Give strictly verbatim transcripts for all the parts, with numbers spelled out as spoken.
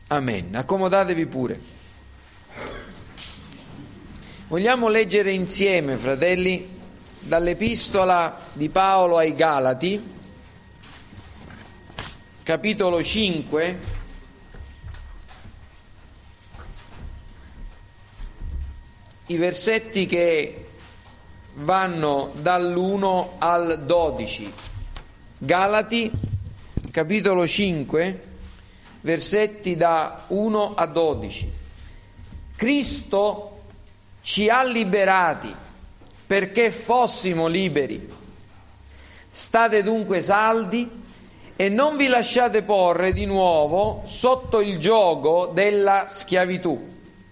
Amen. Accomodatevi pure. Vogliamo leggere insieme, fratelli, dall'epistola di Paolo ai Galati, capitolo cinque, i versetti che vanno dall'uno al dodici. Galati, capitolo cinque, versetti da uno a dodici. Cristo ci ha liberati perché fossimo liberi. State dunque saldi e non vi lasciate porre di nuovo sotto il giogo della schiavitù.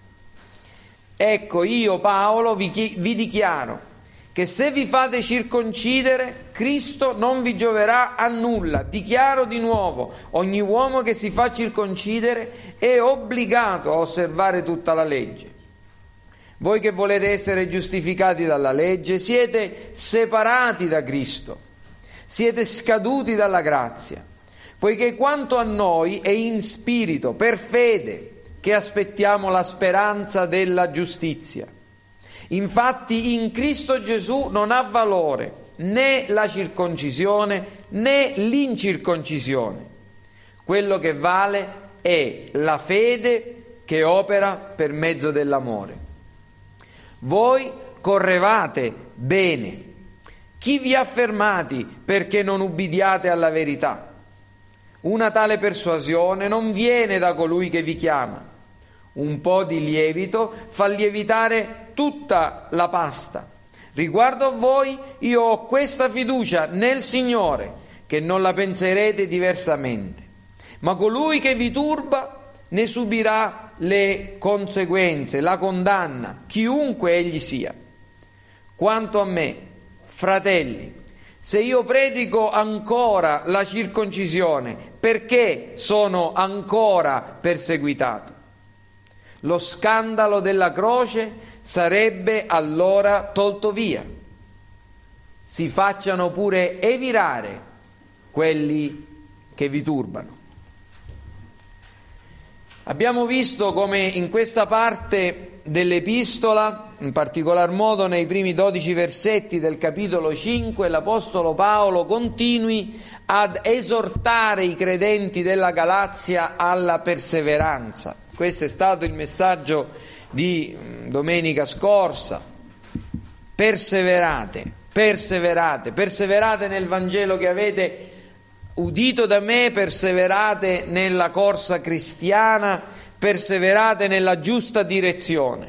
Ecco, io Paolo vi, chi- vi dichiaro che se vi fate circoncidere, Cristo non vi gioverà a nulla. Dichiaro di nuovo, ogni uomo che si fa circoncidere è obbligato a osservare tutta la legge. Voi che volete essere giustificati dalla legge, siete separati da Cristo, siete scaduti dalla grazia, poiché quanto a noi è in spirito, per fede, che aspettiamo la speranza della giustizia. Infatti in Cristo Gesù non ha valore né la circoncisione né l'incirconcisione. Quello che vale è la fede che opera per mezzo dell'amore. Voi correvate bene. Chi vi ha fermati perché non ubbidiate alla verità? Una tale persuasione non viene da colui che vi chiama. Un po' di lievito fa lievitare tutta la pasta. Riguardo a voi, io ho questa fiducia nel Signore, che non la penserete diversamente. Ma colui che vi turba ne subirà le conseguenze, la condanna, chiunque egli sia. Quanto a me, fratelli, se io predico ancora la circoncisione, perché sono ancora perseguitato? Lo scandalo della croce sarebbe allora tolto via. Si facciano pure evirare quelli che vi turbano. Abbiamo visto come in questa parte dell'epistola, in particolar modo nei primi dodici versetti del capitolo cinque, l'Apostolo Paolo continui ad esortare i credenti della Galazia alla perseveranza. Questo è stato il messaggio di domenica scorsa. Perseverate, perseverate, perseverate nel Vangelo che avete udito da me, perseverate nella corsa cristiana, perseverate nella giusta direzione.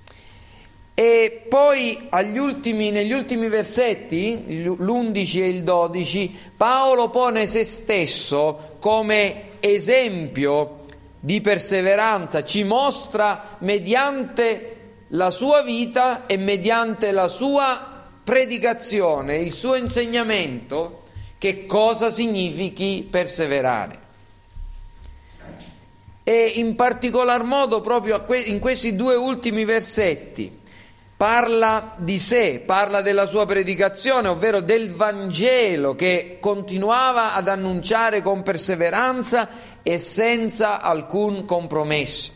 E poi agli ultimi, negli ultimi versetti, l'undici e il dodici, Paolo pone se stesso come esempio di perseveranza, ci mostra mediante la sua vita e mediante la sua predicazione, il suo insegnamento, che cosa significhi perseverare. E in particolar modo proprio in questi due ultimi versetti parla di sé, parla della sua predicazione, ovvero del Vangelo che continuava ad annunciare con perseveranza e senza alcun compromesso.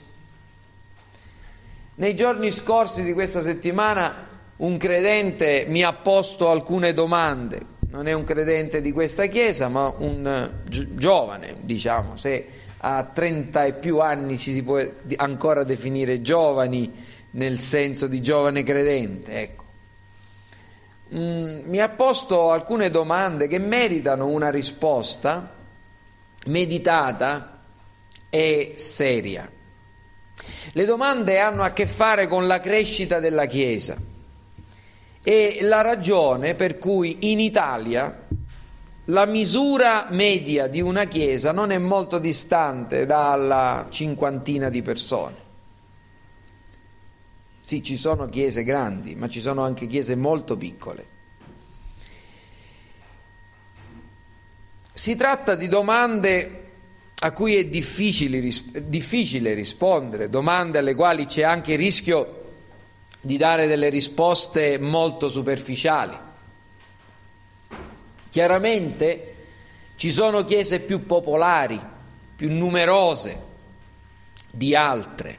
Nei giorni scorsi di questa settimana un credente mi ha posto alcune domande. Non è un credente di questa chiesa, ma un gi- giovane, diciamo, se a trenta e più anni ci si può ancora definire giovani nel senso di giovane credente, ecco. Mm, mi ha posto alcune domande che meritano una risposta meditata e seria. Le domande hanno a che fare con la crescita della Chiesa e la ragione per cui in Italia la misura media di una Chiesa non è molto distante dalla cinquantina di persone. Sì, ci sono chiese grandi, ma ci sono anche chiese molto piccole. Si tratta di domande a cui è difficile, difficile rispondere, domande alle quali c'è anche il rischio di dare delle risposte molto superficiali. Chiaramente ci sono chiese più popolari, più numerose, di altre,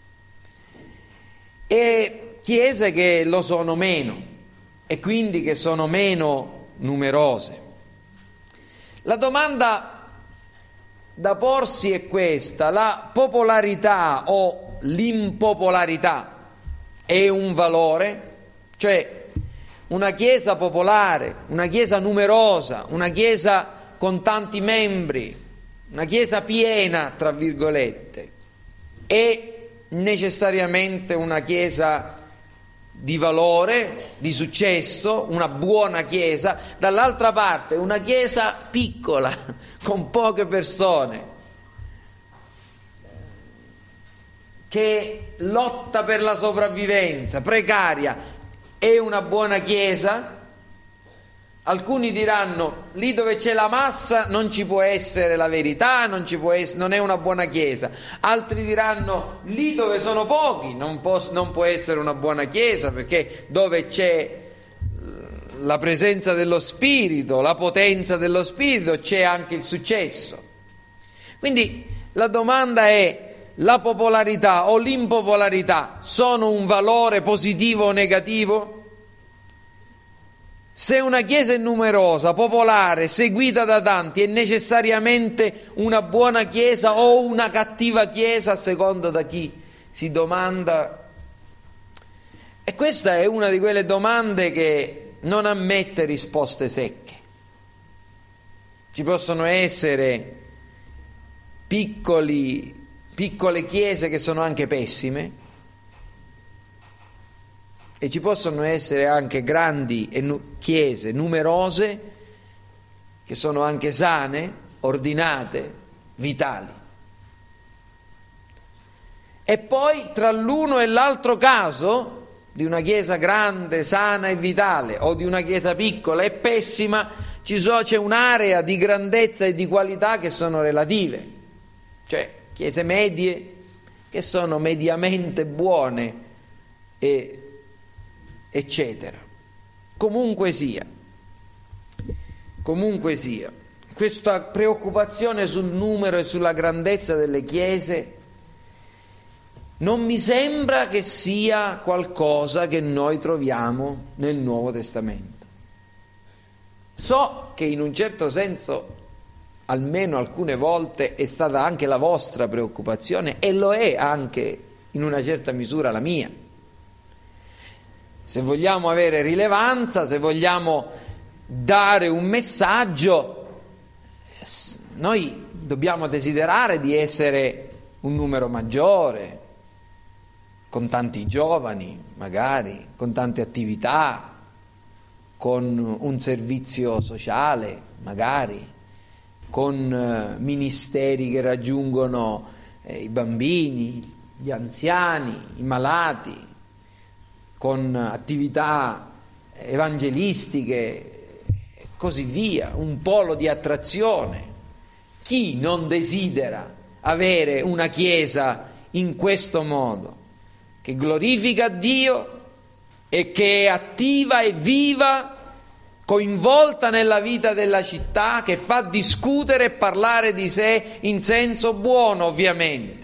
e chiese che lo sono meno e quindi che sono meno numerose. La domanda da porsi è questa: la popolarità o l'impopolarità è un valore? Cioè, una chiesa popolare, una chiesa numerosa, una chiesa con tanti membri, una chiesa piena, tra virgolette, è necessariamente una chiesa di valore, di successo, una buona chiesa? Dall'altra parte, una chiesa piccola, con poche persone, che lotta per la sopravvivenza, precaria, è una buona chiesa? Alcuni diranno: lì dove c'è la massa non ci può essere la verità, non ci può essere, non è una buona chiesa. Altri diranno: lì dove sono pochi non può, non può essere una buona chiesa, perché dove c'è la presenza dello Spirito, la potenza dello Spirito, c'è anche il successo. Quindi la domanda è: la popolarità o l'impopolarità sono un valore positivo o negativo? Se una chiesa è numerosa, popolare, seguita da tanti, è necessariamente una buona chiesa o una cattiva chiesa, a seconda da chi si domanda? E questa è una di quelle domande che non ammette risposte secche. Ci possono essere piccoli piccole chiese che sono anche pessime, e ci possono essere anche grandi e nu- chiese numerose che sono anche sane, ordinate, vitali. E poi tra l'uno e l'altro caso, di una chiesa grande, sana e vitale, o di una chiesa piccola e pessima, ci so, c'è un'area di grandezza e di qualità che sono relative. Cioè, chiese medie che sono mediamente buone, e eccetera. Comunque sia, comunque sia, questa preoccupazione sul numero e sulla grandezza delle chiese non mi sembra che sia qualcosa che noi troviamo nel Nuovo Testamento. So che in un certo senso, almeno alcune volte, è stata anche la vostra preoccupazione, e lo è anche in una certa misura la mia. Se vogliamo avere rilevanza, se vogliamo dare un messaggio, noi dobbiamo desiderare di essere un numero maggiore, con tanti giovani, magari, con tante attività, con un servizio sociale, magari, con ministeri che raggiungono eh, i bambini, gli anziani, i malati, con attività evangelistiche e così via, un polo di attrazione. Chi non desidera avere una chiesa in questo modo, che glorifica Dio e che è attiva e viva, coinvolta nella vita della città, che fa discutere e parlare di sé in senso buono, ovviamente?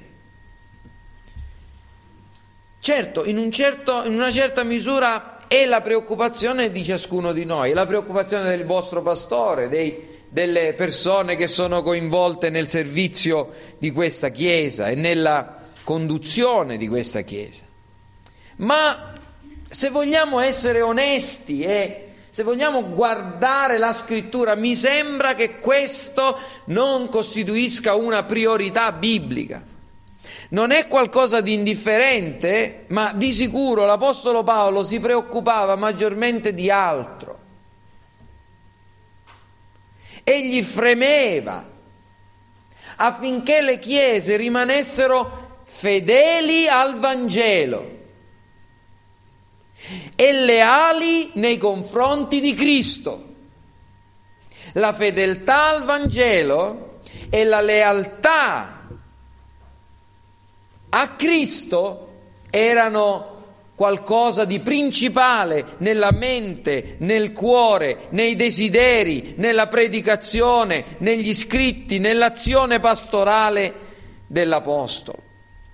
Certo, in, un certo, in una certa misura è la preoccupazione di ciascuno di noi, è la preoccupazione del vostro pastore, dei, delle persone che sono coinvolte nel servizio di questa Chiesa e nella conduzione di questa Chiesa. Ma se vogliamo essere onesti e se vogliamo guardare la Scrittura, mi sembra che questo non costituisca una priorità biblica. Non è qualcosa di indifferente, ma di sicuro l'Apostolo Paolo si preoccupava maggiormente di altro. Egli fremeva affinché le chiese rimanessero fedeli al Vangelo e leali nei confronti di Cristo. La fedeltà al Vangelo e la lealtà a Cristo erano qualcosa di principale nella mente, nel cuore, nei desideri, nella predicazione, negli scritti, nell'azione pastorale dell'Apostolo.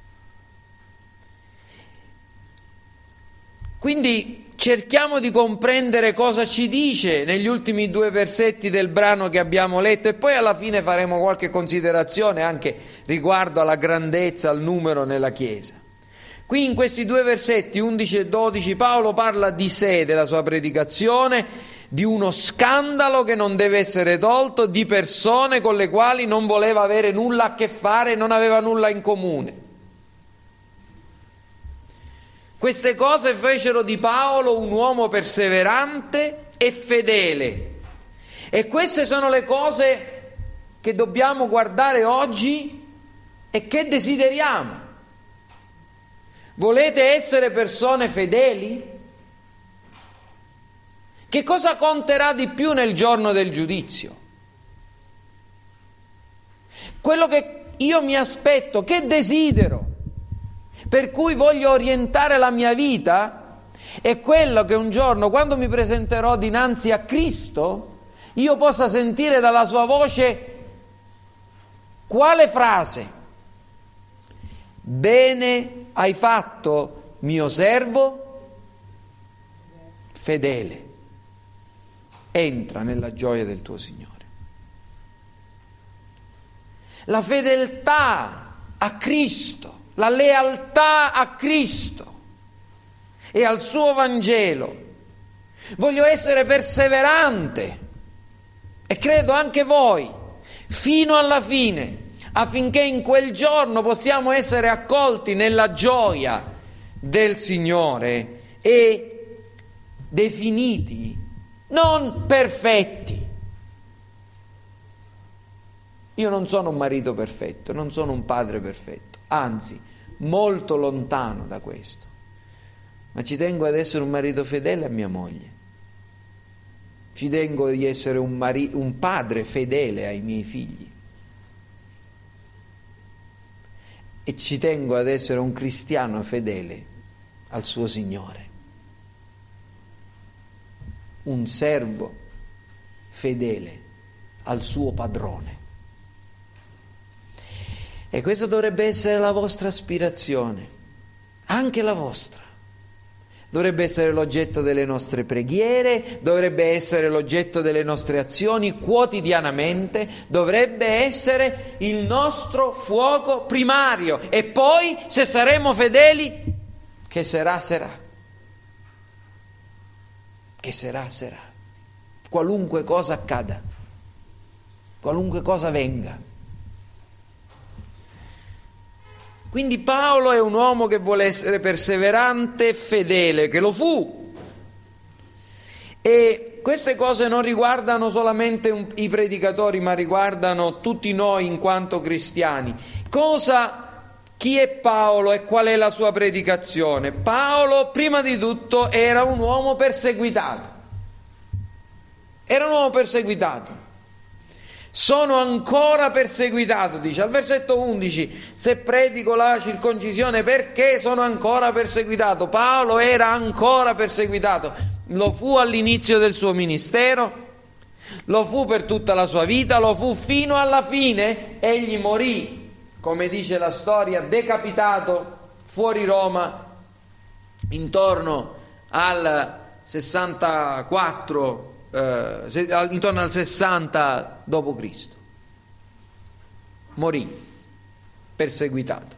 Quindi cerchiamo di comprendere cosa ci dice negli ultimi due versetti del brano che abbiamo letto, e poi alla fine faremo qualche considerazione anche riguardo alla grandezza, al numero nella Chiesa. Qui in questi due versetti undici e dodici Paolo parla di sé, della sua predicazione, di uno scandalo che non deve essere tolto, di persone con le quali non voleva avere nulla a che fare, non aveva nulla in comune. Queste cose fecero di Paolo un uomo perseverante e fedele, e queste sono le cose che dobbiamo guardare oggi e che desideriamo. Volete essere persone fedeli? Che cosa conterà di più nel giorno del giudizio? Quello che io mi aspetto, che desidero, per cui voglio orientare la mia vita, è quello che un giorno, quando mi presenterò dinanzi a Cristo, io possa sentire dalla sua voce quale frase: bene hai fatto, mio servo fedele, entra nella gioia del tuo Signore. La fedeltà a Cristo, la lealtà a Cristo e al suo Vangelo. Voglio essere perseverante, e credo anche voi, fino alla fine, affinché in quel giorno possiamo essere accolti nella gioia del Signore e definiti non perfetti. Io non sono un marito perfetto, non sono un padre perfetto, anzi, molto lontano da questo, ma ci tengo ad essere un marito fedele a mia moglie, ci tengo di essere un, mari- un padre fedele ai miei figli, e ci tengo ad essere un cristiano fedele al suo Signore, un servo fedele al suo padrone. E questa dovrebbe essere la vostra aspirazione, anche la vostra. Dovrebbe essere l'oggetto delle nostre preghiere, dovrebbe essere l'oggetto delle nostre azioni quotidianamente, dovrebbe essere il nostro fuoco primario. E poi, se saremo fedeli, che sarà, sarà. Che sarà, sarà. Qualunque cosa accada, qualunque cosa venga. Quindi Paolo è un uomo che vuole essere perseverante e fedele, che lo fu. E queste cose non riguardano solamente un, i predicatori, ma riguardano tutti noi in quanto cristiani. Cosa, chi è Paolo e qual è la sua predicazione? Paolo, prima di tutto, era un uomo perseguitato. Era un uomo perseguitato. Sono ancora perseguitato, dice al versetto undici, se predico la circoncisione perché sono ancora perseguitato. Paolo era ancora perseguitato, lo fu all'inizio del suo ministero, lo fu per tutta la sua vita, lo fu fino alla fine. Egli morì, come dice la storia, decapitato fuori Roma intorno al sessantaquattro, eh, intorno al sessanta dopo Cristo. Morì perseguitato.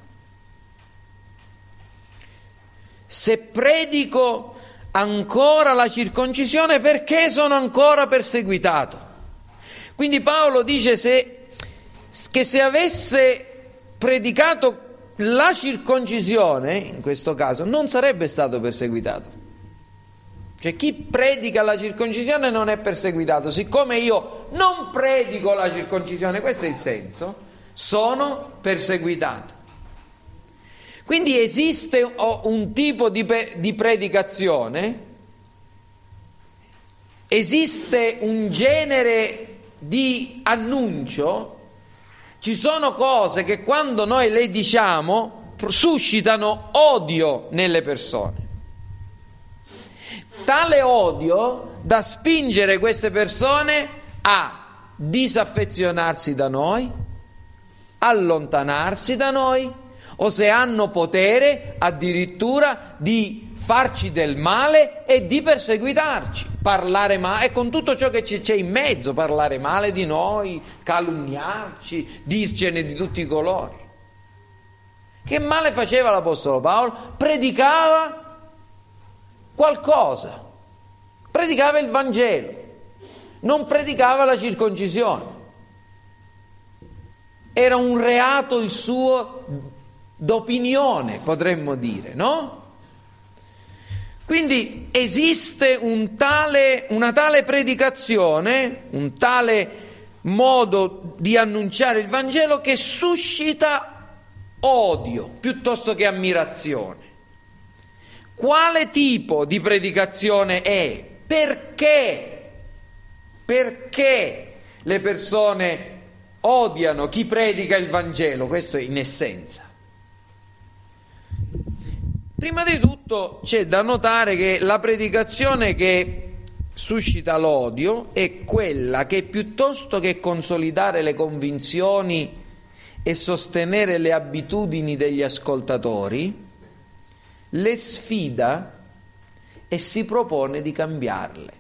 Se predico ancora la circoncisione, perché sono ancora perseguitato? Quindi Paolo dice se, che se avesse predicato la circoncisione, in questo caso, non sarebbe stato perseguitato. Cioè chi predica la circoncisione non è perseguitato. Siccome io non predico la circoncisione, questo è il senso, sono perseguitato. Quindi esiste un tipo di, di predicazione, esiste un genere di annuncio, ci sono cose che quando noi le diciamo suscitano odio nelle persone. Tale odio da spingere queste persone a disaffezionarsi da noi, allontanarsi da noi, o se hanno potere addirittura di farci del male e di perseguitarci, parlare male, e con tutto ciò che c'è in mezzo, parlare male di noi, calunniarci, dircene di tutti i colori. Che male faceva l'Apostolo Paolo? Predicava qualcosa, predicava il Vangelo, non predicava la circoncisione. Era un reato il suo d'opinione, potremmo dire, no? Quindi esiste un tale, una tale predicazione, un tale modo di annunciare il Vangelo che suscita odio piuttosto che ammirazione. Quale tipo di predicazione è? Perché? Perché le persone odiano chi predica il Vangelo? Questo è in essenza. Prima di tutto c'è da notare che la predicazione che suscita l'odio è quella che, piuttosto che consolidare le convinzioni e sostenere le abitudini degli ascoltatori, le sfida e si propone di cambiarle.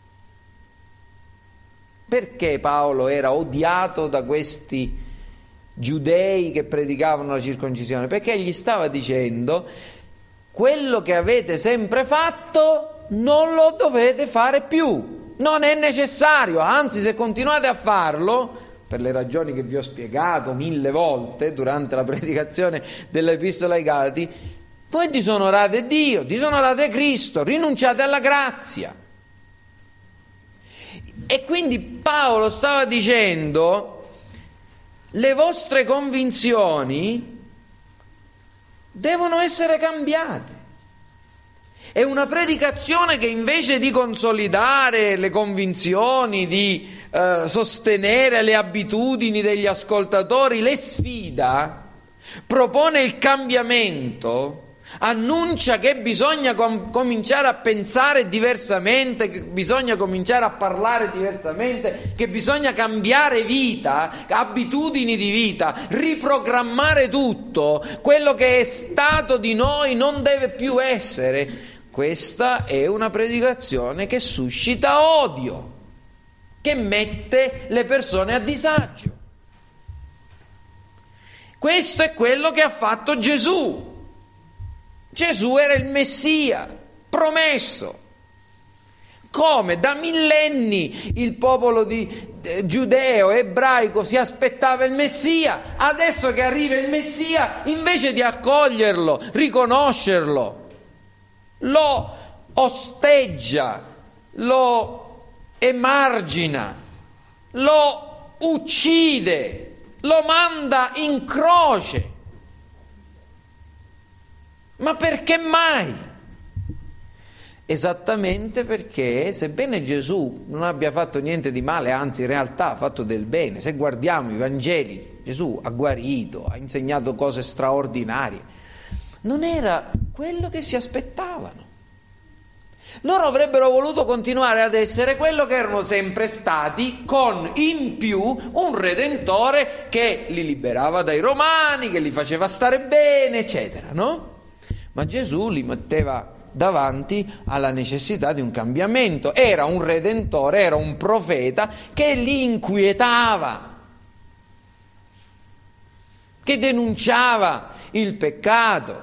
Perché Paolo era odiato da questi giudei che predicavano la circoncisione? Perché gli stava dicendo: quello che avete sempre fatto non lo dovete fare più, non è necessario, anzi se continuate a farlo, per le ragioni che vi ho spiegato mille volte durante la predicazione dell'Epistola ai Galati, voi disonorate Dio, disonorate Cristo, rinunciate alla grazia. E quindi Paolo stava dicendo: le vostre convinzioni devono essere cambiate. È una predicazione che, invece di consolidare le convinzioni, di eh, sostenere le abitudini degli ascoltatori, le sfida, propone il cambiamento, annuncia che bisogna com- cominciare a pensare diversamente, che bisogna cominciare a parlare diversamente, che bisogna cambiare vita, abitudini di vita, riprogrammare tutto. Quello che è stato di noi non deve più essere. Questa è una predicazione che suscita odio, che mette le persone a disagio. Questo è quello che ha fatto Gesù. Gesù era il Messia promesso. Come da millenni il popolo di, eh, giudeo, ebraico si aspettava il Messia, adesso che arriva il Messia, invece di accoglierlo, riconoscerlo, lo osteggia, lo emargina, lo uccide, lo manda in croce. Ma perché mai? Esattamente perché, sebbene Gesù non abbia fatto niente di male, anzi in realtà ha fatto del bene, se guardiamo i Vangeli, Gesù ha guarito, ha insegnato cose straordinarie, non era quello che si aspettavano. Loro avrebbero voluto continuare ad essere quello che erano sempre stati, con in più un Redentore che li liberava dai Romani, che li faceva stare bene, eccetera, no? Ma Gesù li metteva davanti alla necessità di un cambiamento. Era un Redentore, era un profeta che li inquietava, che denunciava il peccato,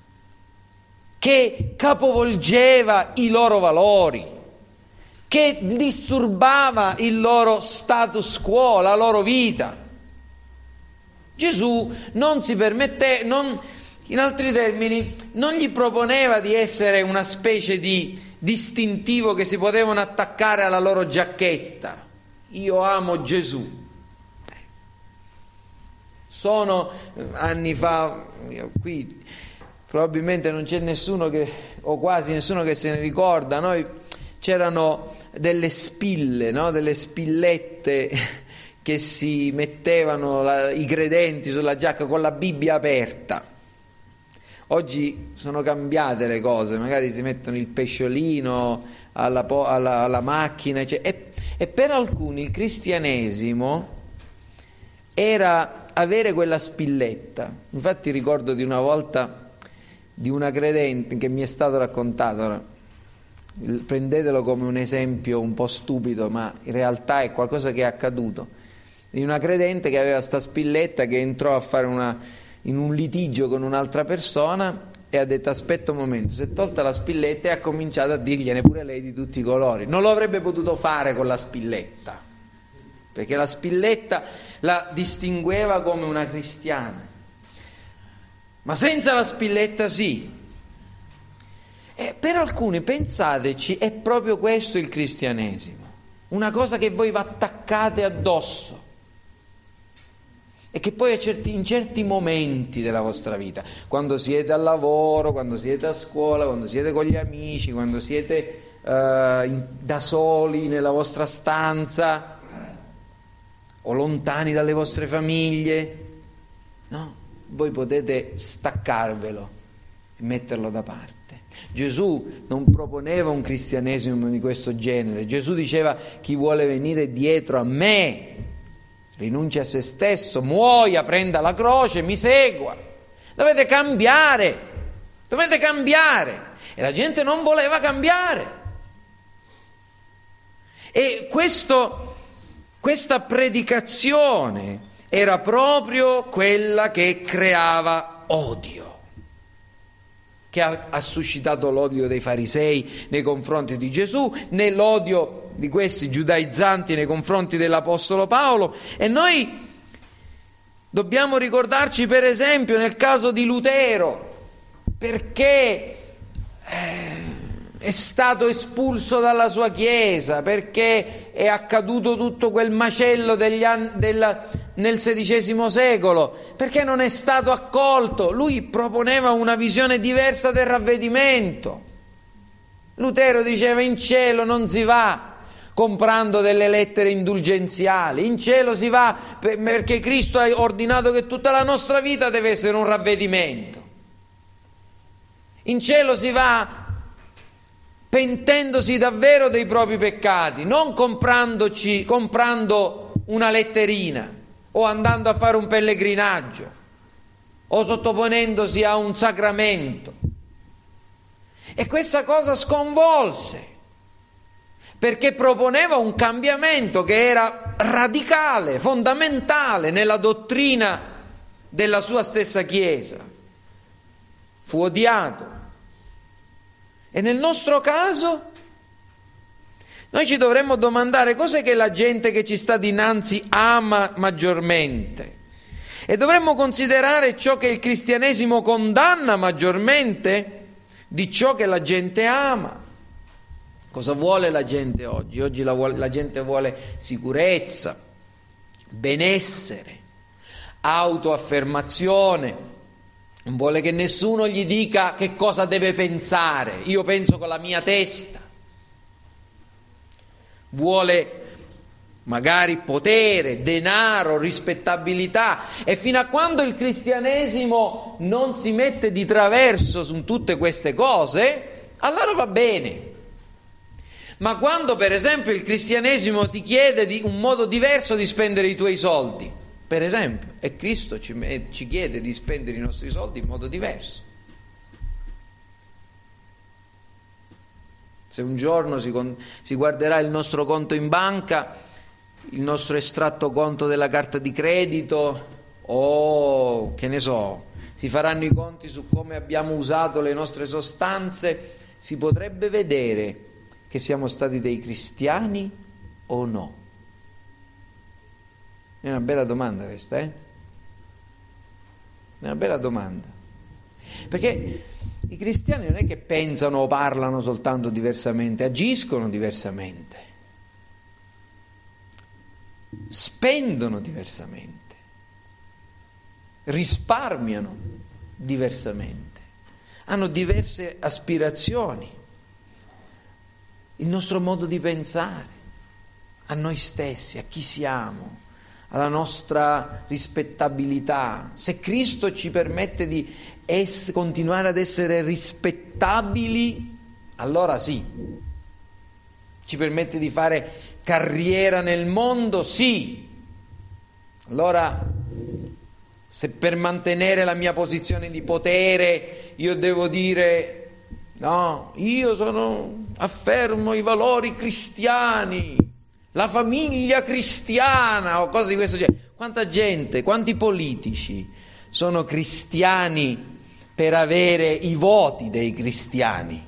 che capovolgeva i loro valori, che disturbava il loro status quo, la loro vita. Gesù non si permette, non, in altri termini, non gli proponeva di essere una specie di distintivo che si potevano attaccare alla loro giacchetta. Io amo Gesù. Sono anni fa, qui probabilmente non c'è nessuno che, o quasi nessuno che se ne ricorda, noi c'erano delle spille, no? Delle spillette che si mettevano la, i credenti sulla giacca con la Bibbia aperta. Oggi sono cambiate le cose, magari si mettono il pesciolino alla, alla, alla macchina, cioè, e, e per alcuni il cristianesimo era avere quella spilletta. Infatti ricordo di una volta di una credente che mi è stato raccontato, ora, prendetelo come un esempio un po' stupido, ma in realtà è qualcosa che è accaduto, di una credente che aveva sta spilletta, che entrò a fare una, in un litigio con un'altra persona e ha detto: aspetta un momento, si è tolta la spilletta e ha cominciato a dirgliene pure lei di tutti i colori. Non lo avrebbe potuto fare con la spilletta, perché la spilletta la distingueva come una cristiana, ma senza la spilletta sì. E per alcuni, pensateci, è proprio questo il cristianesimo, una cosa che voi vi attaccate addosso e che poi a certi, in certi momenti della vostra vita, quando siete al lavoro, quando siete a scuola, quando siete con gli amici, quando siete uh, in, da soli nella vostra stanza o lontani dalle vostre famiglie, no? Voi potete staccarvelo e metterlo da parte. Gesù non proponeva un cristianesimo di questo genere. Gesù diceva: chi vuole venire dietro a me rinuncia a se stesso, muoia, prenda la croce, mi segua. Dovete cambiare, dovete cambiare. E la gente non voleva cambiare. E questo, questa predicazione era proprio quella che creava odio, che ha, ha suscitato l'odio dei farisei nei confronti di Gesù, nell'odio di questi giudaizzanti nei confronti dell'Apostolo Paolo. E noi dobbiamo ricordarci, per esempio, nel caso di Lutero, perché eh, è stato espulso dalla sua chiesa, perché è accaduto tutto quel macello degli anni, della, nel sedicesimo secolo, perché non è stato accolto. Lui proponeva una visione diversa del ravvedimento. Lutero diceva: in cielo non si va comprando delle lettere indulgenziali, in cielo si va perché Cristo ha ordinato che tutta la nostra vita deve essere un ravvedimento. In cielo si va pentendosi davvero dei propri peccati, non comprandoci, comprando una letterina o andando a fare un pellegrinaggio o sottoponendosi a un sacramento. E questa cosa sconvolse, perché proponeva un cambiamento che era radicale, fondamentale nella dottrina della sua stessa Chiesa. Fu odiato. E nel nostro caso noi ci dovremmo domandare: cos'è che la gente che ci sta dinanzi ama maggiormente? E dovremmo considerare ciò che il cristianesimo condanna maggiormente di ciò che la gente ama. Cosa vuole la gente oggi? Oggi la, vuole, la gente vuole sicurezza, benessere, autoaffermazione, non vuole che nessuno gli dica che cosa deve pensare. Io penso con la mia testa. Vuole magari potere, denaro, rispettabilità. E fino a quando il cristianesimo non si mette di traverso su tutte queste cose, allora va bene. Ma quando, per esempio, il cristianesimo ti chiede di un modo diverso di spendere i tuoi soldi, per esempio, e Cristo ci, ci chiede di spendere i nostri soldi in modo diverso. Se un giorno si, si guarderà il nostro conto in banca, il nostro estratto conto della carta di credito, o che ne so, si faranno i conti su come abbiamo usato le nostre sostanze, si potrebbe vedere che siamo stati dei cristiani o no? È una bella domanda questa, eh? È una bella domanda. Perché i cristiani non è che pensano o parlano soltanto diversamente, agiscono diversamente, spendono diversamente, risparmiano diversamente, hanno diverse aspirazioni. Il nostro modo di pensare a noi stessi, a chi siamo, alla nostra rispettabilità. Se Cristo ci permette di ess- continuare ad essere rispettabili, allora sì. Ci permette di fare carriera nel mondo, sì. Allora Se per mantenere la mia posizione di potere io devo dire no, io sono, affermo i valori cristiani, la famiglia cristiana o cose di questo genere. Quanta gente, quanti politici sono cristiani per avere i voti dei cristiani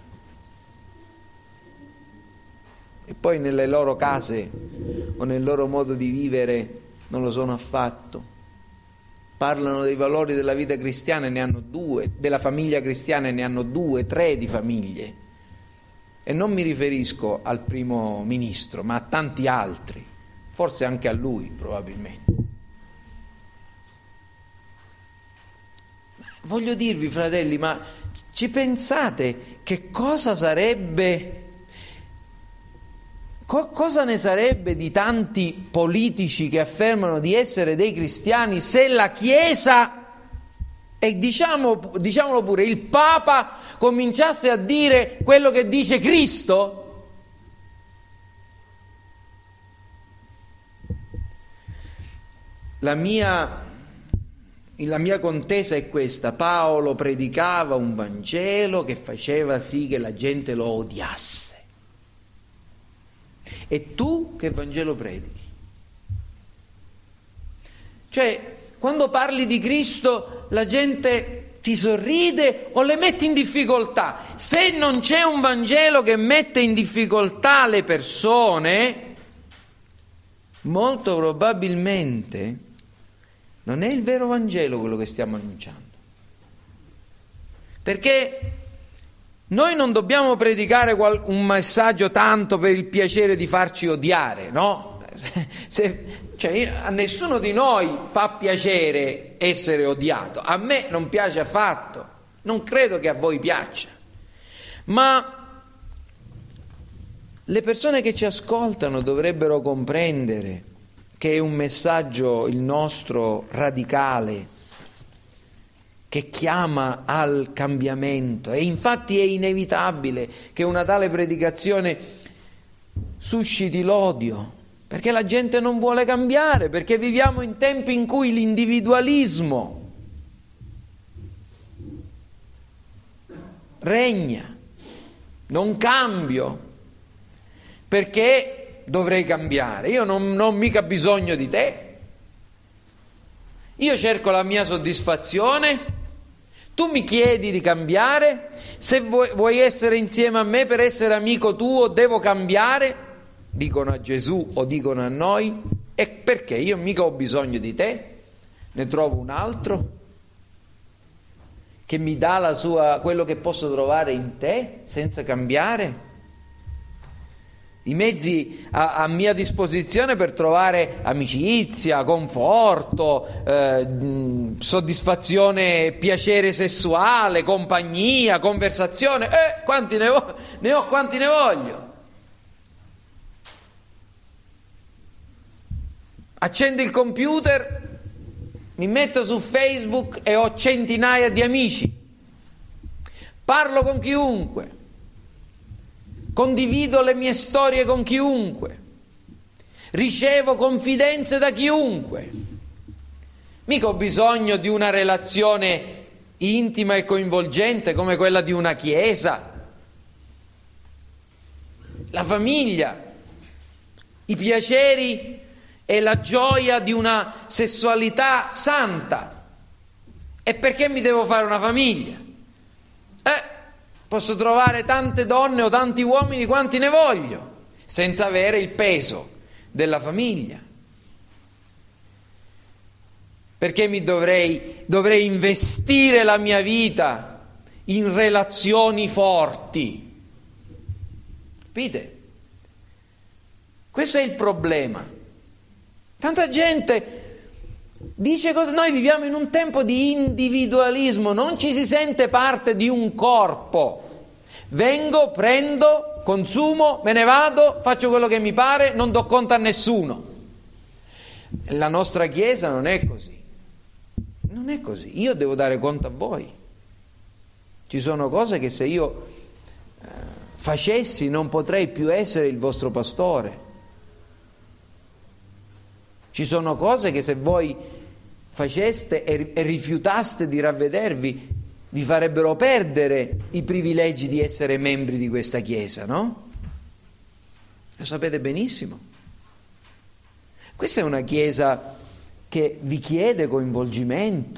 e poi nelle loro case o nel loro modo di vivere non lo sono affatto. Parlano dei valori della vita cristiana e ne hanno due, della famiglia cristiana e ne hanno due, tre di famiglie. E non mi riferisco al primo ministro, ma a tanti altri, forse anche a lui probabilmente. Voglio dirvi, fratelli, ma ci pensate che cosa sarebbe, co- cosa ne sarebbe di tanti politici che affermano di essere dei cristiani se la Chiesa, e diciamo, diciamolo pure, il Papa cominciasse a dire quello che dice Cristo? La mia... La mia contesa è questa: Paolo predicava un Vangelo che faceva sì che la gente lo odiasse. E tu che Vangelo predichi? Cioè, quando parli di Cristo la gente ti sorride o le metti in difficoltà? Se non c'è un Vangelo che mette in difficoltà le persone, molto probabilmente non è il vero Vangelo quello che stiamo annunciando. Perché noi non dobbiamo predicare un messaggio tanto per il piacere di farci odiare, no? Se, se, cioè, a nessuno di noi fa piacere essere odiato. A me non piace affatto, non credo che a voi piaccia. Ma le persone che ci ascoltano dovrebbero comprendere che è un messaggio, il nostro, radicale, che chiama al cambiamento. E infatti è inevitabile che una tale predicazione susciti l'odio, perché la gente non vuole cambiare, perché viviamo in tempi in cui l'individualismo regna. Non cambio, perché dovrei cambiare, io non, non ho mica bisogno di te, io cerco la mia soddisfazione, tu mi chiedi di cambiare, se vuoi, vuoi essere insieme a me per essere amico tuo devo cambiare, dicono a Gesù o dicono a noi. E perché? Io mica ho bisogno di te, ne trovo un altro che mi dà la sua, quello che posso trovare in te senza cambiare. I mezzi a, a mia disposizione per trovare amicizia, conforto, eh, soddisfazione, piacere sessuale, compagnia, conversazione, eh, quanti ne ho, ne ho quanti ne voglio. Accendo il computer, mi metto su Facebook e ho centinaia di amici. Parlo con chiunque. Condivido le mie storie con chiunque, ricevo confidenze da chiunque. Mica ho bisogno di una relazione intima e coinvolgente come quella di una chiesa. La famiglia, i piaceri e la gioia di una sessualità santa. E perché mi devo fare una famiglia? Eh, posso trovare tante donne o tanti uomini quanti ne voglio, senza avere il peso della famiglia. Perché mi dovrei, dovrei investire la mia vita in relazioni forti? Capite? Questo è il problema. Tanta gente dice cose. Noi viviamo in un tempo di individualismo, non ci si sente parte di un corpo. Vengo, prendo, consumo, me ne vado, faccio quello che mi pare, non do conto a nessuno. La nostra Chiesa non è così. Non è così. Io devo dare conto a voi. Ci sono cose che se io eh, facessi non potrei più essere il vostro pastore. Ci sono cose che se voi faceste e, e rifiutaste di ravvedervi, vi farebbero perdere i privilegi di essere membri di questa Chiesa, no? Lo sapete benissimo. Questa è una Chiesa che vi chiede coinvolgimento.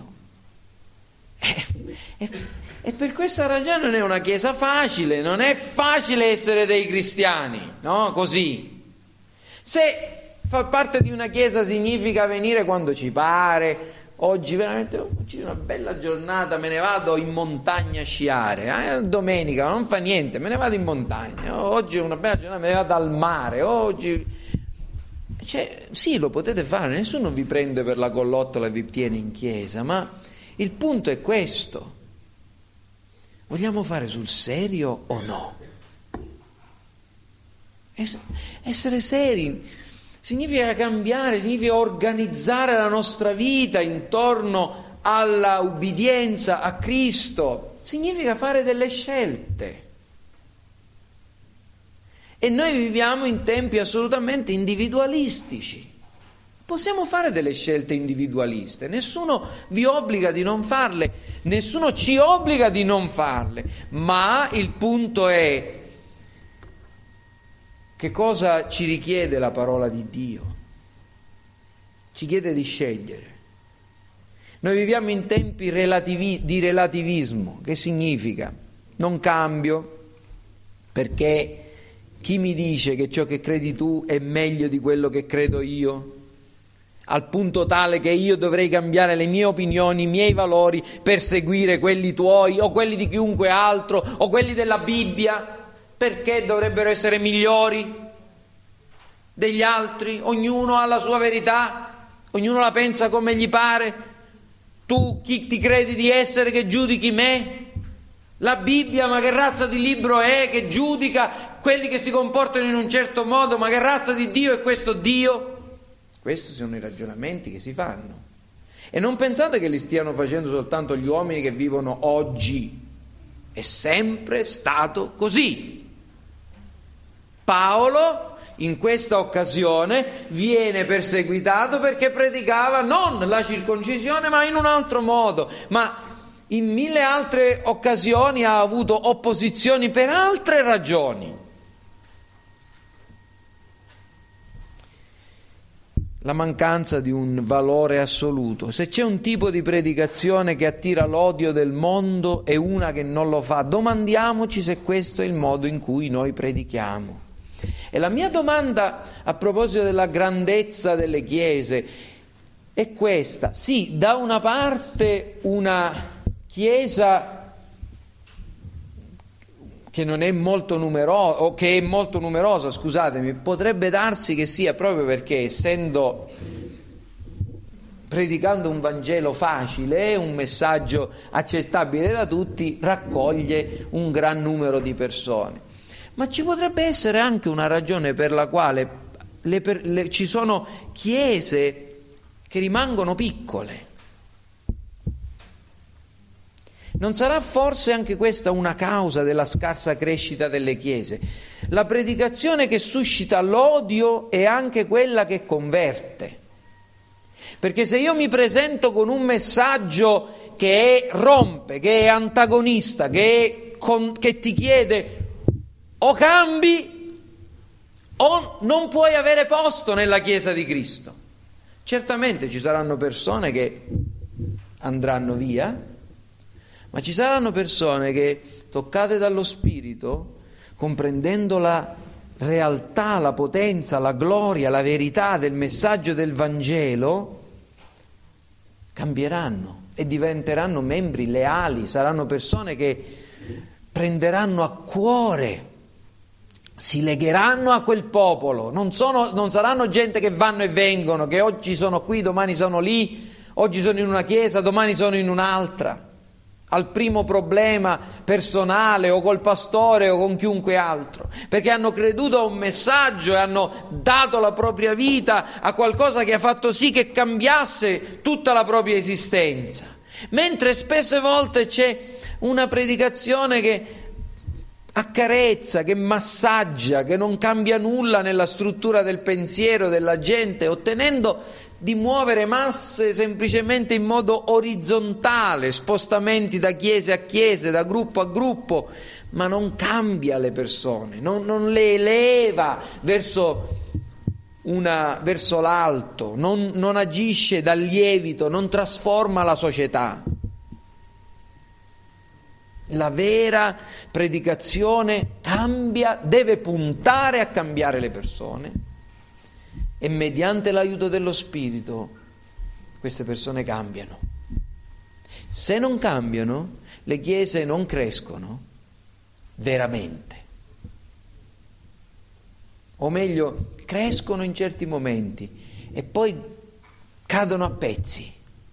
E, e, e per questa ragione non è una Chiesa facile, non è facile essere dei cristiani, no? Così. Se far parte di una Chiesa significa venire quando ci pare, oggi veramente oggi è una bella giornata, me ne vado in montagna a sciare, eh? Domenica, non fa niente, me ne vado in montagna, oggi è una bella giornata, me ne vado al mare, oggi... Cioè, sì, lo potete fare, nessuno vi prende per la collottola e vi tiene in chiesa, ma il punto è questo: vogliamo fare sul serio o no? Es- essere seri significa cambiare, significa organizzare la nostra vita intorno alla ubbidienza a Cristo, significa fare delle scelte. E noi viviamo in tempi assolutamente individualistici. Possiamo fare delle scelte individualiste, nessuno vi obbliga di non farle, nessuno ci obbliga di non farle, ma il punto è: che cosa ci richiede la parola di Dio? Ci chiede di scegliere. Noi viviamo in tempi relativi, di relativismo, che significa non cambio perché chi mi dice che ciò che credi tu è meglio di quello che credo io, al punto tale che io dovrei cambiare le mie opinioni, i miei valori per seguire quelli tuoi o quelli di chiunque altro o quelli della Bibbia, perché dovrebbero essere migliori degli altri? Ognuno ha la sua verità, ognuno la pensa come gli pare. Tu chi ti credi di essere che giudichi me? La Bibbia, ma che razza di libro è che giudica quelli che si comportano in un certo modo? Ma che razza di Dio è questo Dio? Questi sono i ragionamenti che si fanno. E non pensate che li stiano facendo soltanto gli uomini che vivono oggi. È sempre stato così. Paolo in questa occasione viene perseguitato perché predicava non la circoncisione ma in un altro modo, ma in mille altre occasioni ha avuto opposizioni per altre ragioni. La mancanza di un valore assoluto. Se c'è un tipo di predicazione che attira l'odio del mondo e una che non lo fa, domandiamoci se questo è il modo in cui noi predichiamo. E la mia domanda a proposito della grandezza delle chiese è questa: sì, da una parte una Chiesa che non è molto numerosa, o che è molto numerosa, scusatemi, potrebbe darsi che sia proprio perché, essendo predicando un Vangelo facile, un messaggio accettabile da tutti, raccoglie un gran numero di persone. Ma ci potrebbe essere anche una ragione per la quale le, per, le, ci sono chiese che rimangono piccole. Non sarà forse anche questa una causa della scarsa crescita delle chiese? La predicazione che suscita l'odio è anche quella che converte. Perché se io mi presento con un messaggio che è, rompe, che è antagonista, che, è con, che ti chiede o cambi o non puoi avere posto nella Chiesa di Cristo, certamente ci saranno persone che andranno via, ma ci saranno persone che, toccate dallo Spirito, comprendendo la realtà, la potenza, la gloria, la verità del messaggio del Vangelo, cambieranno e diventeranno membri leali, saranno persone che prenderanno a cuore, si legheranno a quel popolo, non, sono, non saranno gente che vanno e vengono, che oggi sono qui, domani sono lì, oggi sono in una chiesa, domani sono in un'altra, al primo problema personale o col pastore o con chiunque altro, perché hanno creduto a un messaggio e hanno dato la propria vita a qualcosa che ha fatto sì che cambiasse tutta la propria esistenza. Mentre spesse volte c'è una predicazione che accarezza, che massaggia, che non cambia nulla nella struttura del pensiero della gente, ottenendo di muovere masse semplicemente in modo orizzontale, spostamenti da chiese a chiese, da gruppo a gruppo, ma non cambia le persone, non, non le eleva verso, una, verso l'alto, non, non agisce dal lievito, non trasforma la società. La vera predicazione cambia, deve puntare a cambiare le persone e mediante l'aiuto dello Spirito queste persone cambiano. Se non cambiano, le chiese non crescono veramente, o meglio, crescono in certi momenti e poi cadono a pezzi.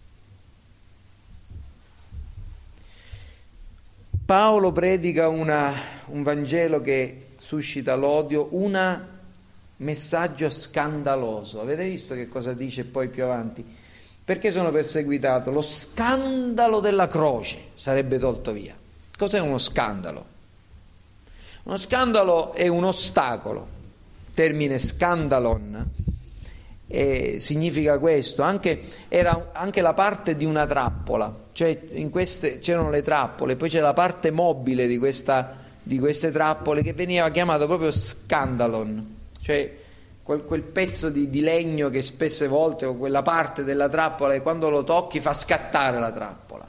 Paolo predica una, un Vangelo che suscita l'odio, un messaggio scandaloso. Avete visto che cosa dice poi più avanti? Perché sono perseguitato? Lo scandalo della croce sarebbe tolto via. Cos'è uno scandalo? Uno scandalo è un ostacolo. Il termine scandalon eh, significa questo. Anche, era anche la parte di una trappola. Cioè in queste c'erano le trappole, poi c'è la parte mobile di, questa, di queste trappole che veniva chiamato proprio scandalon, cioè quel, quel pezzo di, di legno che spesse volte, o quella parte della trappola che quando lo tocchi fa scattare la trappola.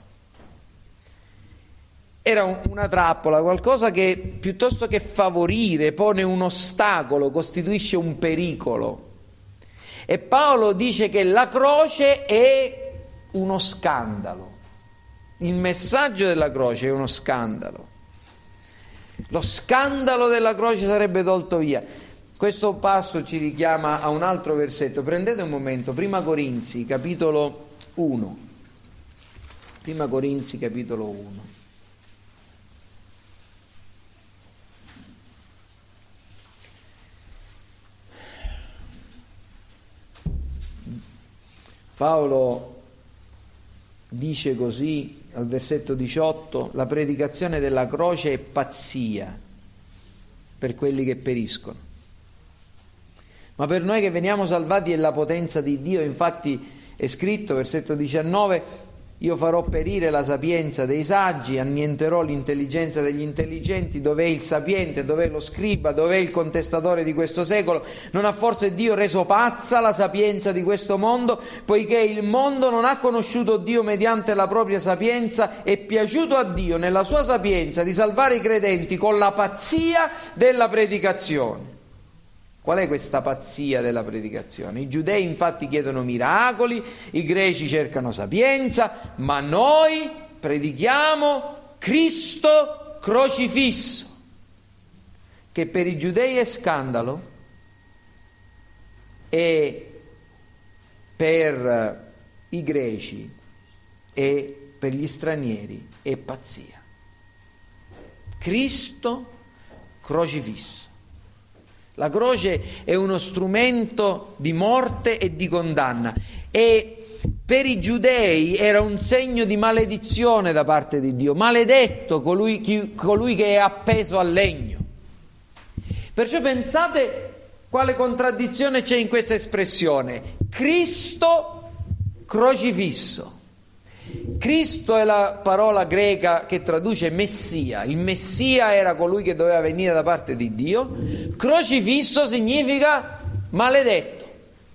Era un, una trappola, qualcosa che piuttosto che favorire pone un ostacolo, costituisce un pericolo. E Paolo dice che la croce è uno scandalo. Il messaggio della croce è uno scandalo. Lo scandalo della croce sarebbe tolto via. Questo passo ci richiama a un altro versetto. Prendete un momento, Prima Corinzi, capitolo uno. Prima Corinzi, capitolo uno. Paolo dice così al versetto diciotto: la predicazione della croce è pazzia per quelli che periscono, ma per noi che veniamo salvati è la potenza di Dio. Infatti è scritto, versetto diciannove: io farò perire la sapienza dei saggi, annienterò l'intelligenza degli intelligenti. Dov'è il sapiente? Dov'è lo scriba? Dov'è il contestatore di questo secolo? Non ha forse Dio reso pazza la sapienza di questo mondo? Poiché il mondo non ha conosciuto Dio mediante la propria sapienza, è piaciuto a Dio nella sua sapienza di salvare i credenti con la pazzia della predicazione. Qual è questa pazzia della predicazione? I giudei infatti chiedono miracoli, i greci cercano sapienza, ma noi predichiamo Cristo crocifisso, che per i giudei è scandalo e per i greci e per gli stranieri è pazzia. Cristo crocifisso. La croce è uno strumento di morte e di condanna e per i giudei era un segno di maledizione da parte di Dio. Maledetto colui, chi, colui che è appeso al legno. Perciò pensate quale contraddizione c'è in questa espressione: Cristo crocifisso. Cristo è la parola greca che traduce Messia. Il Messia era colui che doveva venire da parte di Dio. Crocifisso significa maledetto.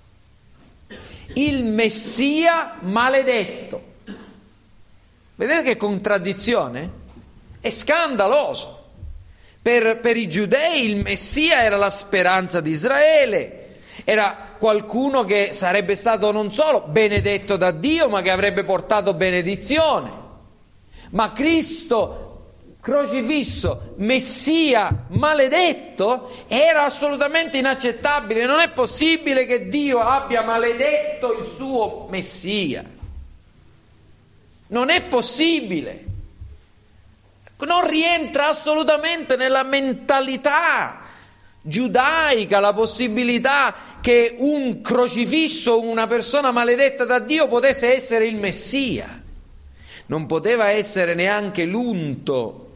Il Messia maledetto. Vedete che contraddizione? È scandaloso. Per, per i giudei il Messia era la speranza di Israele. Era qualcuno che sarebbe stato non solo benedetto da Dio, ma che avrebbe portato benedizione. Ma Cristo crocifisso, Messia maledetto, era assolutamente inaccettabile. Non è possibile che Dio abbia maledetto il suo Messia. Non è possibile. Non rientra assolutamente nella mentalità giudaica la possibilità che un crocifisso, una persona maledetta da Dio, potesse essere il Messia. Non poteva essere neanche l'unto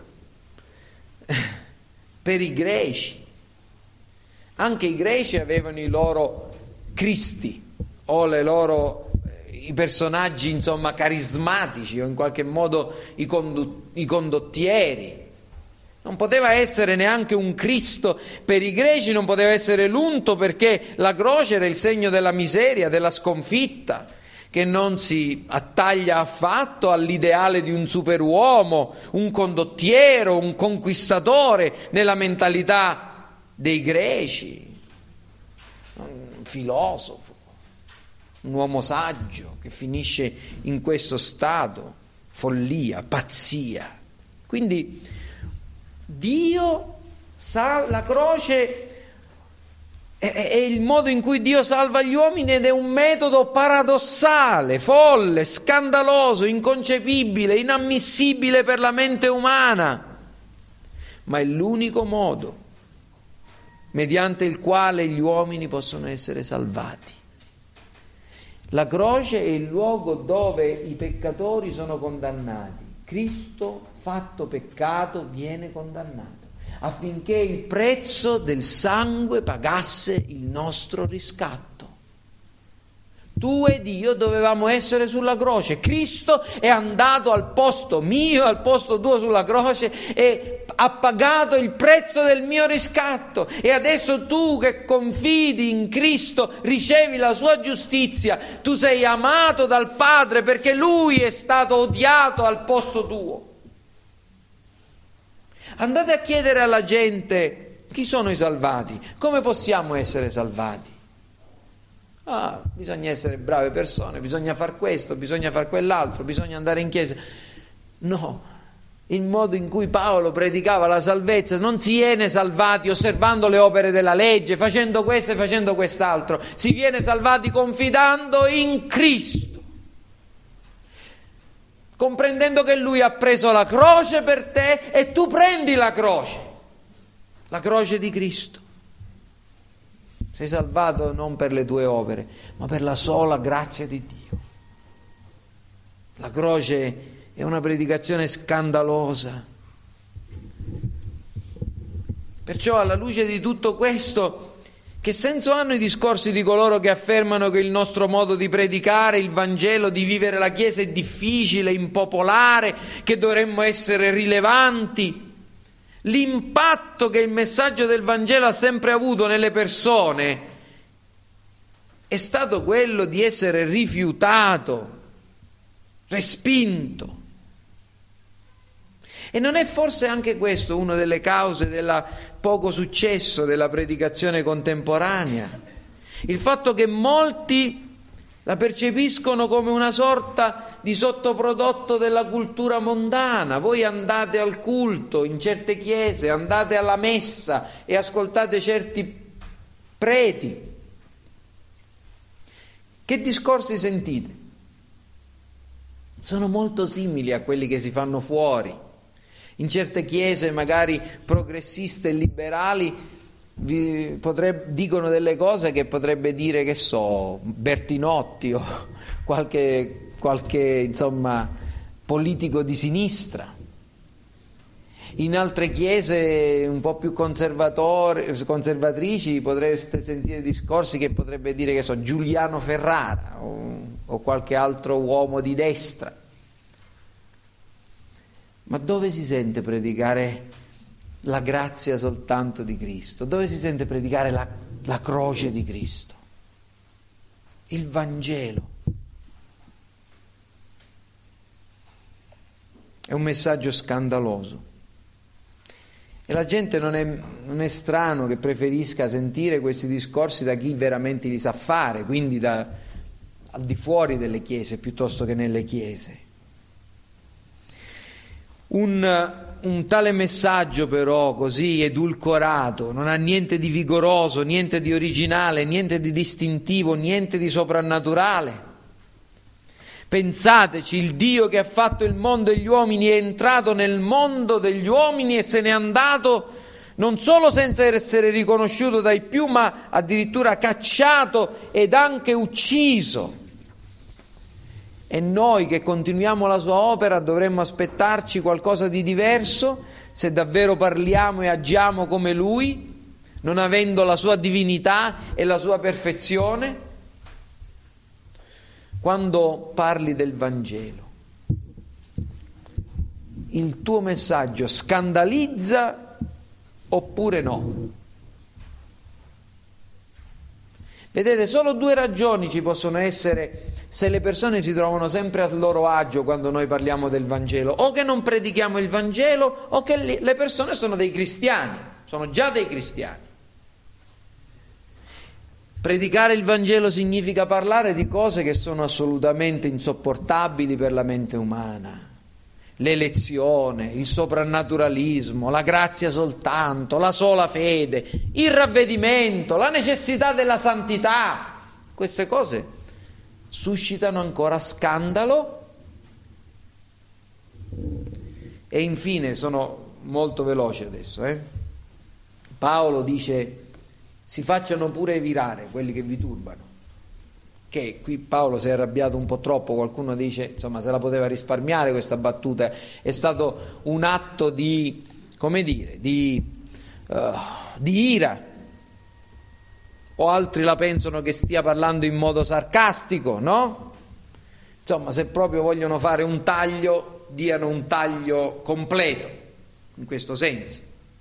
per i greci. Anche i greci avevano i loro Cristi, o le loro i personaggi insomma carismatici o in qualche modo i, condu- i condottieri. Non poteva essere neanche un Cristo per i greci, non poteva essere l'unto, perché la croce era il segno della miseria, della sconfitta, che non si attaglia affatto all'ideale di un superuomo, un condottiero, un conquistatore nella mentalità dei greci, un filosofo, un uomo saggio che finisce in questo stato, follia, pazzia. Quindi Dio, sal- la croce è, è il modo in cui Dio salva gli uomini, ed è un metodo paradossale, folle, scandaloso, inconcepibile, inammissibile per la mente umana, ma è l'unico modo mediante il quale gli uomini possono essere salvati. La croce è il luogo dove i peccatori sono condannati. Cristo, fatto peccato, viene condannato affinché il prezzo del sangue pagasse il nostro riscatto. Tu ed io dovevamo essere sulla croce. Cristo è andato al posto mio, al posto tuo sulla croce, e ha pagato il prezzo del mio riscatto. E adesso tu che confidi in Cristo ricevi la sua giustizia. Tu sei amato dal Padre perché Lui è stato odiato al posto tuo. Andate a chiedere alla gente: chi sono i salvati? Come possiamo essere salvati? Ah, bisogna essere brave persone, bisogna far questo, bisogna far quell'altro, bisogna andare in chiesa. No, il modo in cui Paolo predicava la salvezza: non si viene salvati osservando le opere della legge, facendo questo e facendo quest'altro, si viene salvati confidando in Cristo, comprendendo che Lui ha preso la croce per te e tu prendi la croce, la croce di Cristo. Sei salvato non per le tue opere, ma per la sola grazia di Dio. La croce è una predicazione scandalosa. Perciò, alla luce di tutto questo, che senso hanno i discorsi di coloro che affermano che il nostro modo di predicare il Vangelo, di vivere la Chiesa è difficile, impopolare, che dovremmo essere rilevanti? L'impatto che il messaggio del Vangelo ha sempre avuto nelle persone è stato quello di essere rifiutato, respinto. E non è forse anche questo una delle cause del poco successo della predicazione contemporanea? Il fatto che molti la percepiscono come una sorta di sottoprodotto della cultura mondana. Voi andate al culto in certe chiese, andate alla messa e ascoltate certi preti. Che discorsi sentite? Sono molto simili a quelli che si fanno fuori. In certe chiese, magari progressiste e liberali, vi potrebbe, dicono delle cose che potrebbe dire, che so, Bertinotti o qualche, qualche insomma politico di sinistra. In altre chiese un po' più conservatrici potreste sentire discorsi che potrebbe dire, che so, Giuliano Ferrara o, o qualche altro uomo di destra. Ma dove si sente predicare la grazia soltanto di Cristo? Dove si sente predicare la, la croce di Cristo? Il Vangelo. È un messaggio scandaloso. E la gente non è, non è strano che preferisca sentire questi discorsi da chi veramente li sa fare, quindi da, al di fuori delle chiese piuttosto che nelle chiese. Un, un tale messaggio però così edulcorato non ha niente di vigoroso, niente di originale, niente di distintivo, niente di soprannaturale. Pensateci, il Dio che ha fatto il mondo e gli uomini è entrato nel mondo degli uomini e se n'è andato non solo senza essere riconosciuto dai più, ma addirittura cacciato ed anche ucciso. E noi che continuiamo la sua opera dovremmo aspettarci qualcosa di diverso se davvero parliamo e agiamo come Lui, non avendo la sua divinità e la sua perfezione? quando parli del Vangelo, il tuo messaggio scandalizza oppure no? Vedete, solo due ragioni ci possono essere se le persone si trovano sempre a loro agio quando noi parliamo del Vangelo: o che non predichiamo il Vangelo, o che le persone sono dei cristiani, sono già dei cristiani. Predicare il Vangelo significa parlare di cose che sono assolutamente insopportabili per la mente umana: l'elezione, il soprannaturalismo, la grazia soltanto, la sola fede, il ravvedimento, la necessità della santità. Queste cose suscitano ancora scandalo. E infine, sono molto veloce adesso, eh? Paolo dice: si facciano pure virare quelli che vi turbano. Che qui Paolo si è arrabbiato un po' troppo, qualcuno dice, insomma, se la poteva risparmiare questa battuta, è stato un atto di, come dire, di, uh, di ira, o altri la pensano che stia parlando in modo sarcastico, no? Insomma, se proprio vogliono fare un taglio, diano un taglio completo, in questo senso.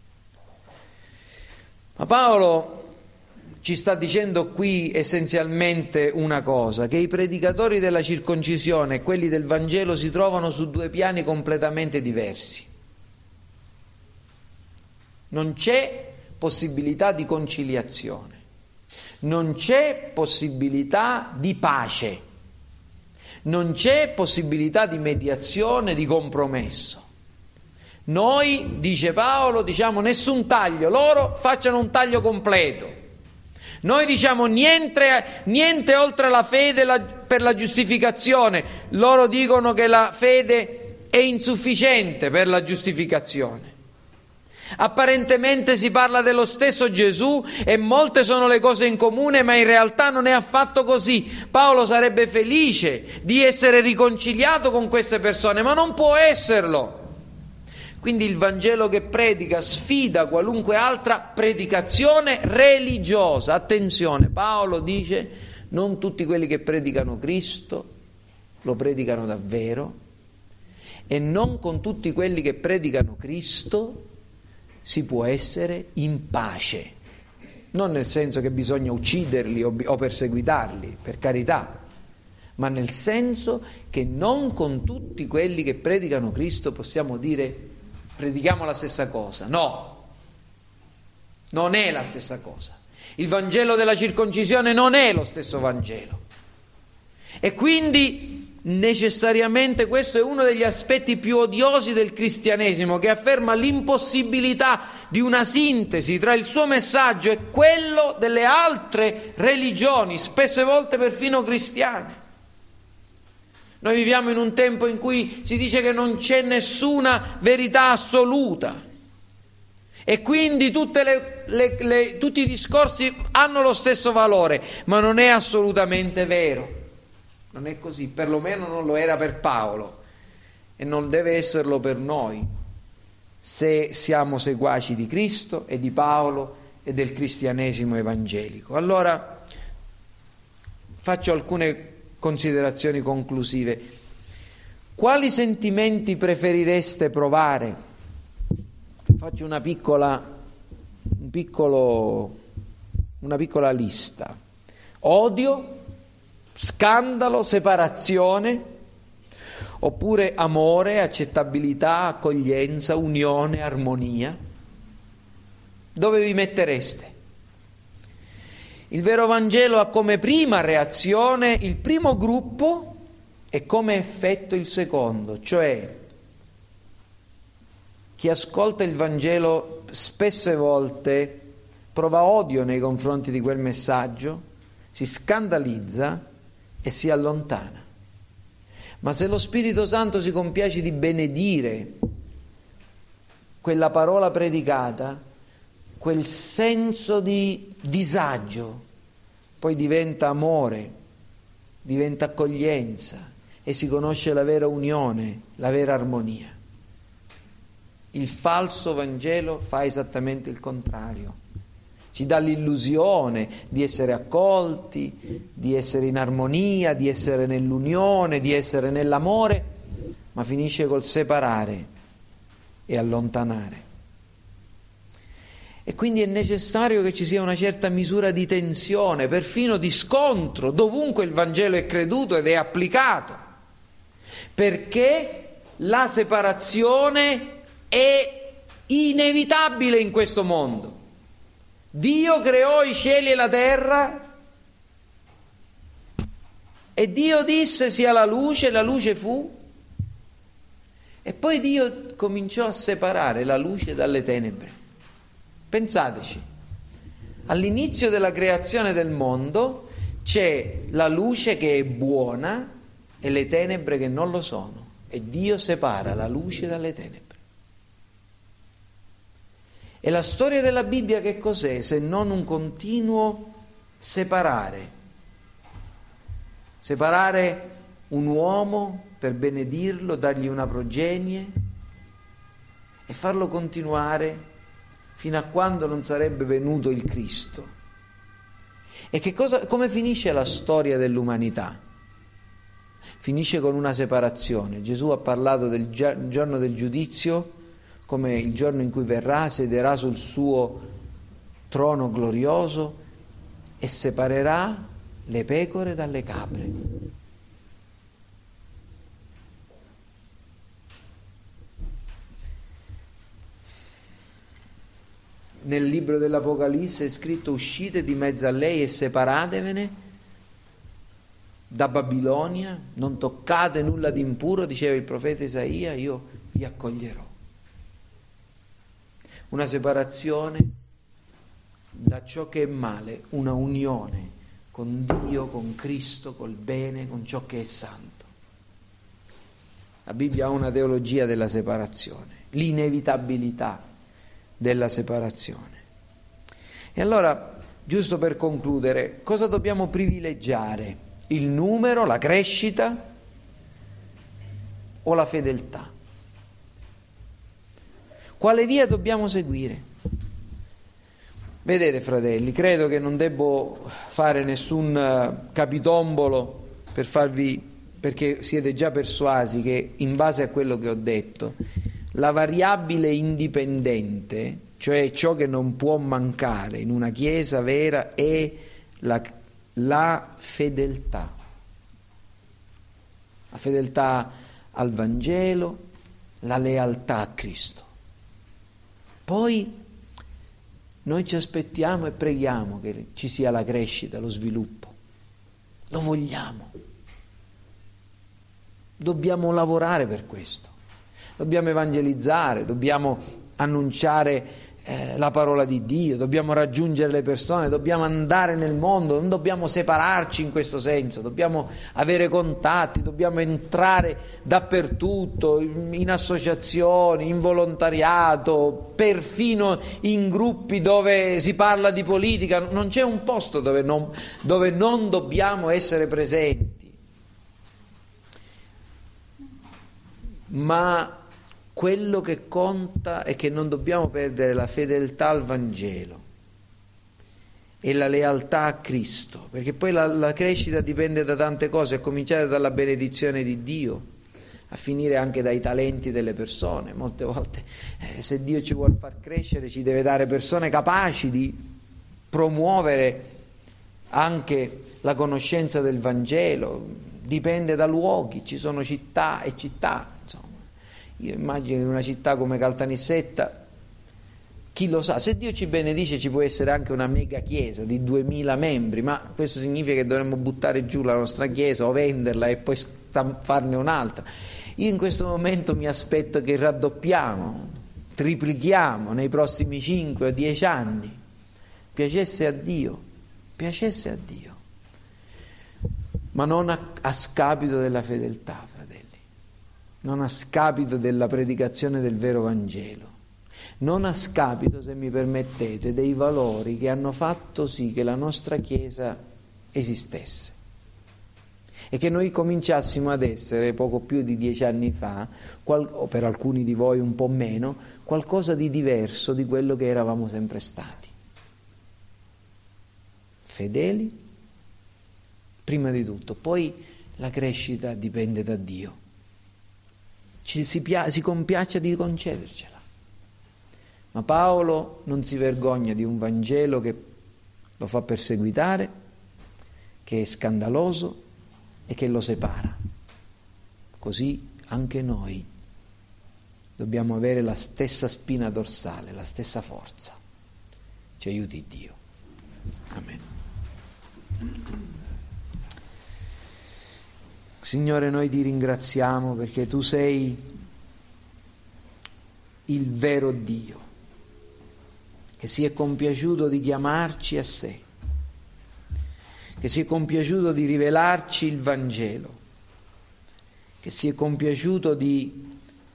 Ma Paolo ci sta dicendo qui essenzialmente una cosa: che i predicatori della circoncisione e quelli del Vangelo si trovano su due piani completamente diversi. Non c'è possibilità di conciliazione, non c'è possibilità di pace, non c'è possibilità di mediazione, di compromesso. Noi, dice Paolo, diciamo nessun taglio, loro facciano un taglio completo. Noi diciamo niente, niente oltre la fede la, per la giustificazione, loro dicono che la fede è insufficiente per la giustificazione. Apparentemente si parla dello stesso Gesù e molte sono le cose in comune, ma in realtà non è affatto così. Paolo sarebbe felice di essere riconciliato con queste persone, ma non può esserlo. Quindi il Vangelo che predica sfida qualunque altra predicazione religiosa. Attenzione, Paolo dice: non tutti quelli che predicano Cristo lo predicano davvero, e non con tutti quelli che predicano Cristo si può essere in pace. Non nel senso che bisogna ucciderli o, o perseguitarli, per carità, ma nel senso che non con tutti quelli che predicano Cristo possiamo dire predichiamo la stessa cosa. No, non è la stessa cosa. Il Vangelo della circoncisione non è lo stesso Vangelo, e quindi necessariamente questo è uno degli aspetti più odiosi del cristianesimo, che afferma l'impossibilità di una sintesi tra il suo messaggio e quello delle altre religioni, spesse volte perfino cristiane. Noi viviamo in un tempo in cui si dice che non c'è nessuna verità assoluta, e quindi tutte le, le, le, tutti i discorsi hanno lo stesso valore, ma non è assolutamente vero. Non è così, perlomeno non lo era per Paolo, e non deve esserlo per noi, se siamo seguaci di Cristo e di Paolo e del cristianesimo evangelico. Allora faccio alcune considerazioni conclusive. Quali sentimenti preferireste provare? Faccio una piccola, un piccolo, una piccola lista. Odio, scandalo, separazione, oppure amore, accettabilità, accoglienza, unione, armonia? Dove vi mettereste? Il vero Vangelo ha come prima reazione il primo gruppo e come effetto il secondo, cioè chi ascolta il Vangelo spesse volte prova odio nei confronti di quel messaggio, si scandalizza e si allontana. Ma se lo Spirito Santo si compiace di benedire quella parola predicata, quel senso di disagio poi diventa amore, diventa accoglienza, e si conosce la vera unione, la vera armonia. Il falso Vangelo fa esattamente il contrario. ci dà l'illusione di essere accolti, di essere in armonia, di essere nell'unione, di essere nell'amore, ma finisce col separare e allontanare. E quindi è necessario che ci sia una certa misura di tensione, perfino di scontro, dovunque il Vangelo è creduto ed è applicato, perché la separazione è inevitabile in questo mondo. Dio creò i cieli e la terra e Dio disse sia la luce, la luce fu, e poi Dio cominciò a separare la luce dalle tenebre. Pensateci, all'inizio della creazione del mondo c'è la luce che è buona e le tenebre che non lo sono, e Dio separa la luce dalle tenebre. E la storia della Bibbia che cos'è se non un continuo separare? Separare un uomo per benedirlo, dargli una progenie e farlo continuare fino a quando non sarebbe venuto il Cristo. E che cosa, come finisce la storia dell'umanità? Finisce con una separazione. Gesù ha parlato del giorno del giudizio come il giorno in cui verrà, siederà sul suo trono glorioso e separerà le pecore dalle capre. Nel libro dell'Apocalisse è scritto: uscite di mezzo a lei e separatevene da Babilonia, non toccate nulla di impuro, diceva il profeta Isaia, io vi accoglierò. Una separazione da ciò che è male, una unione con Dio, con Cristo, col bene, con ciò che è santo. La Bibbia ha una teologia della separazione, l'inevitabilità della separazione. E allora, giusto per concludere, cosa dobbiamo privilegiare? Il numero, la crescita o la fedeltà? Quale via dobbiamo seguire? Vedete, fratelli, credo che non debbo fare nessun capitombolo per farvi, perché siete già persuasi che in base a quello che ho detto, la variabile indipendente, cioè ciò che non può mancare in una Chiesa vera, è la, la fedeltà. La fedeltà al Vangelo, la lealtà a Cristo. Poi noi ci aspettiamo e preghiamo che ci sia la crescita, lo sviluppo. Lo vogliamo. Dobbiamo lavorare per questo. Dobbiamo evangelizzare, dobbiamo annunciare eh, la parola di Dio, dobbiamo raggiungere le persone, dobbiamo andare nel mondo, non dobbiamo separarci in questo senso, dobbiamo avere contatti, dobbiamo entrare dappertutto, in, in associazioni, in volontariato, perfino in gruppi dove si parla di politica. Non c'è un posto dove non, dove non dobbiamo essere presenti. Ma quello che conta è che non dobbiamo perdere la fedeltà al Vangelo e la lealtà a Cristo, perché poi la, la crescita dipende da tante cose, a cominciare dalla benedizione di Dio, a finire anche dai talenti delle persone. Molte volte eh, se Dio ci vuole far crescere ci deve dare persone capaci di promuovere anche la conoscenza del Vangelo. Dipende da luoghi, ci sono città e città. Io immagino in una città come Caltanissetta, chi lo sa, se Dio ci benedice ci può essere anche una mega chiesa di duemila membri, ma questo significa che dovremmo buttare giù la nostra chiesa o venderla e poi farne un'altra. Io in questo momento mi aspetto che raddoppiamo, triplichiamo nei prossimi cinque o dieci anni. Piacesse a Dio, piacesse a Dio, ma non a, a scapito della fedeltà, non a scapito della predicazione del vero Vangelo, non a scapito, se mi permettete, dei valori che hanno fatto sì che la nostra Chiesa esistesse e che noi cominciassimo ad essere, poco più di dieci anni fa, qual- o per alcuni di voi un po' meno, qualcosa di diverso di quello che eravamo sempre stati. fedeli, prima di tutto, poi la crescita dipende da Dio. Ci si, pia- si compiaccia di concedercela. Ma Paolo non si vergogna di un Vangelo che lo fa perseguitare, che è scandaloso e che lo separa. Così anche noi dobbiamo avere la stessa spina dorsale, la stessa forza. Ci aiuti Dio. Amen. Signore, noi ti ringraziamo perché tu sei il vero Dio, che si è compiaciuto di chiamarci a sé, che si è compiaciuto di rivelarci il Vangelo, che si è compiaciuto di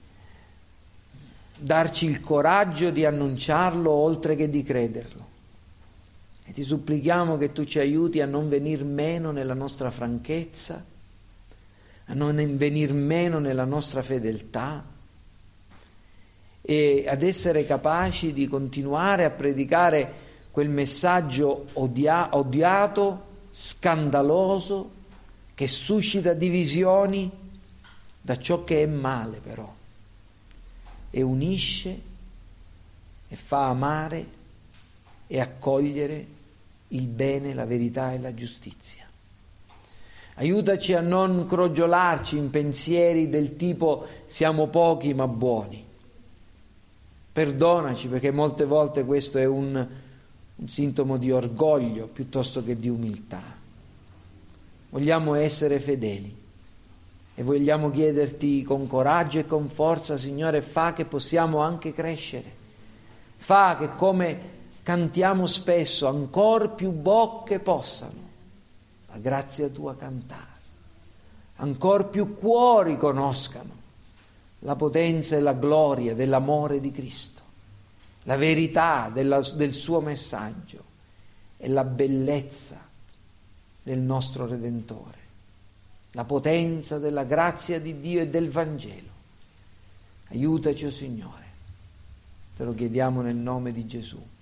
darci il coraggio di annunciarlo oltre che di crederlo. E ti supplichiamo che tu ci aiuti a non venir meno nella nostra franchezza, a non venir meno nella nostra fedeltà e ad essere capaci di continuare a predicare quel messaggio odia- odiato, scandaloso, che suscita divisioni da ciò che è male però, e unisce e fa amare e accogliere il bene, la verità e la giustizia. Aiutaci a non crogiolarci in pensieri del tipo siamo pochi ma buoni. Perdonaci perché molte volte questo è un, un sintomo di orgoglio piuttosto che di umiltà. Vogliamo essere fedeli e vogliamo chiederti con coraggio e con forza, Signore, fa che possiamo anche crescere. Fa che, come cantiamo spesso, ancor più bocche possano la grazia tua cantare, ancor più cuori conoscano la potenza e la gloria dell'amore di Cristo, la verità della, del suo messaggio e la bellezza del nostro Redentore, la potenza della grazia di Dio e del Vangelo. Aiutaci, o Signore, te lo chiediamo nel nome di Gesù.